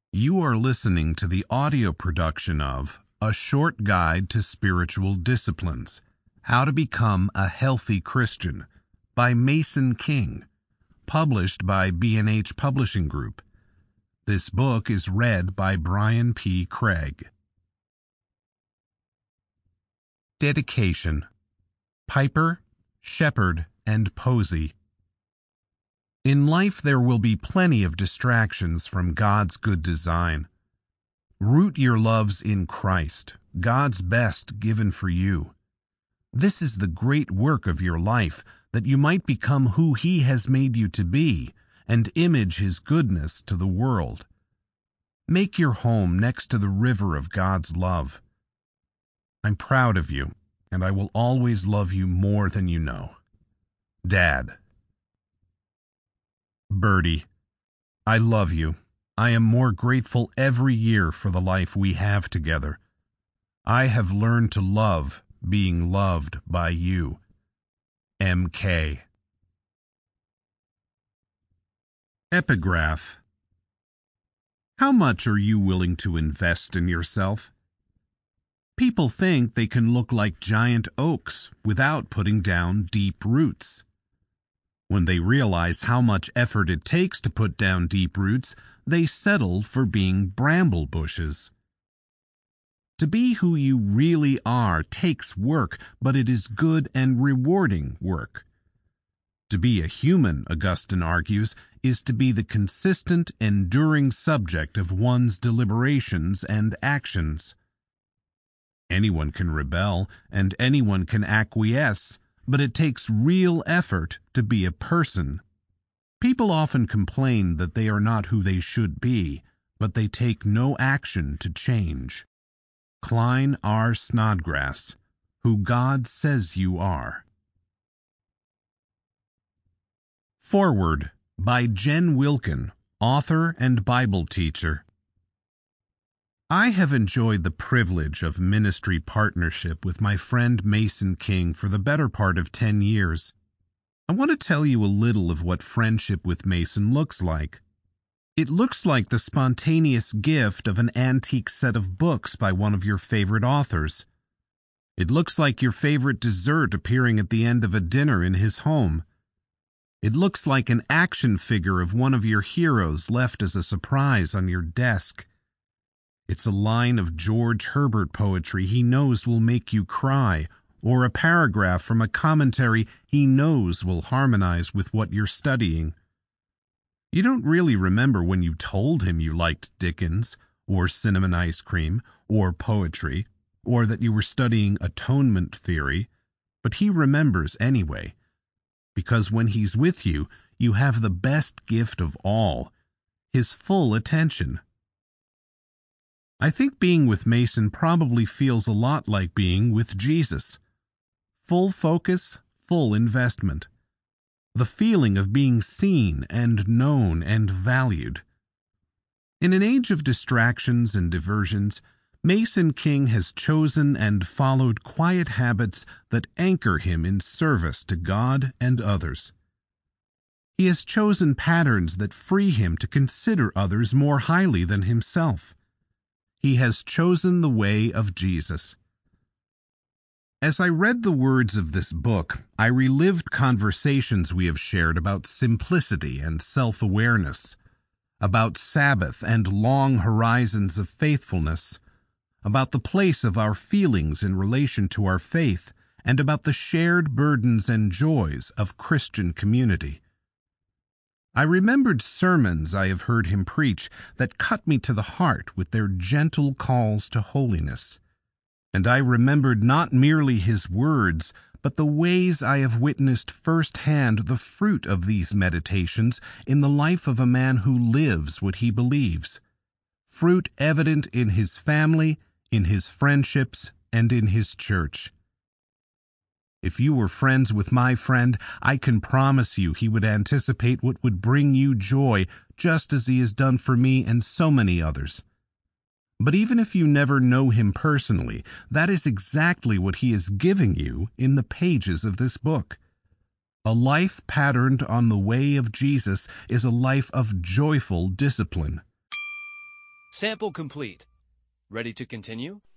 You are listening to the audio production of A Short Guide to Spiritual Disciplines: How to Become a Healthy Christian by Mason King, published by B&H Publishing Group. This book is read by Brian P. Craig. Dedication: Piper, Shepherd, and Posey. In life there will be plenty of distractions from God's good design. Root your loves in Christ, God's best given for you. This is the great work of your life, that you might become who He has made you to be, and image His goodness to the world. Make your home next to the river of God's love. I'm proud of you, and I will always love you more than you know. Dad. Birdie, I love you. I am more grateful every year for the life we have together. I have learned to love being loved by you. M.K. Epigraph. How much are you willing to invest in yourself? People think they can look like giant oaks without putting down deep roots. When they realize how much effort it takes to put down deep roots, they settle for being bramble bushes. To be who you really are takes work, but it is good and rewarding work. To be a human, Augustine argues, is to be the consistent, enduring subject of one's deliberations and actions. Anyone can rebel, and anyone can acquiesce, but it takes real effort to be a person. People often complain that they are not who they should be, but they take no action to change. Klein R. Snodgrass, Who God Says You Are. Foreword by Jen Wilkin, author and Bible teacher. I have enjoyed the privilege of ministry partnership with my friend Mason King for the better part of 10 years. I want to tell you a little of what friendship with Mason looks like. It looks like the spontaneous gift of an antique set of books by one of your favorite authors. It looks like your favorite dessert appearing at the end of a dinner in his home. It looks like an action figure of one of your heroes left as a surprise on your desk. It's a line of George Herbert poetry he knows will make you cry, or a paragraph from a commentary he knows will harmonize with what you're studying. You don't really remember when you told him you liked Dickens, or cinnamon ice cream, or poetry, or that you were studying atonement theory, but he remembers anyway, because when he's with you, you have the best gift of all, his full attention. I think being with Mason probably feels a lot like being with Jesus. Full focus, full investment. The feeling of being seen and known and valued. In an age of distractions and diversions, Mason King has chosen and followed quiet habits that anchor him in service to God and others. He has chosen patterns that free him to consider others more highly than himself. He has chosen the way of Jesus. As I read the words of this book, I relived conversations we have shared about simplicity and self-awareness, about Sabbath and long horizons of faithfulness, about the place of our feelings in relation to our faith, and about the shared burdens and joys of Christian community. I remembered sermons I have heard him preach that cut me to the heart with their gentle calls to holiness. And I remembered not merely his words, but the ways I have witnessed firsthand the fruit of these meditations in the life of a man who lives what he believes. Fruit evident in his family, in his friendships, and in his church. If you were friends with my friend, I can promise you he would anticipate what would bring you joy, just as he has done for me and so many others. But even if you never know him personally, that is exactly what he is giving you in the pages of this book. A life patterned on the way of Jesus is a life of joyful discipline. Sample complete. Ready to continue?